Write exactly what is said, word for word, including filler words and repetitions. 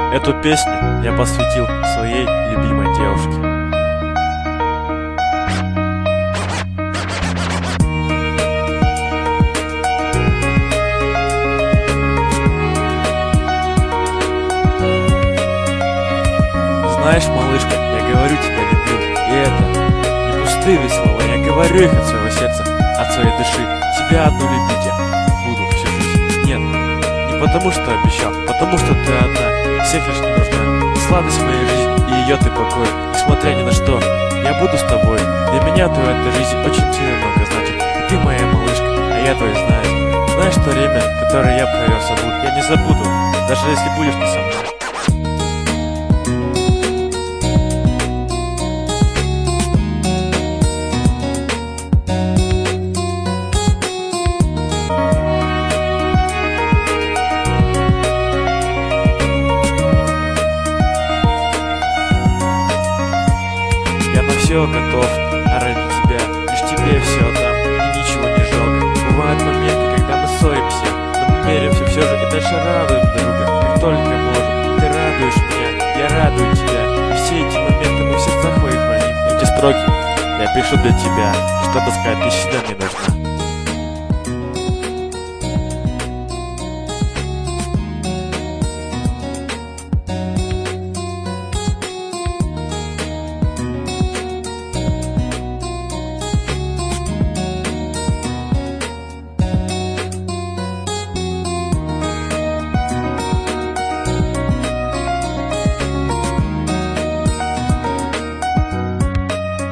Эту песню я посвятил своей любимой девушке. Знаешь, малышка, я говорю, тебя люблю, и это не пустые ведь слова, я говорю их от своего сердца, от своей души. Тебя одну любить я буду всю жизнь. Нет, не потому что обещал, потому что ты одна, всех лишь не нужна. Сладость моей жизни, и ее ты покой, несмотря ни на что, я буду с тобой. Для меня ты в этой жизни очень сильно много значит, и ты моя малышка, а я твой знаешь. Знаешь, то время, которое я провел с тобой, я не забуду, даже если будешь не со мной. Все готов, а ради тебя, лишь тебе все отдам, и ничего не жалко. Бывают моменты, когда мы ссоримся, но мы миримся все же и дальше радуем друга, как только можем. Ты радуешь меня, я радую тебя, и все эти моменты мы в сердцах моих храним. Эти строки я пишу для тебя, чтобы сказать, ты всегда мне нужна.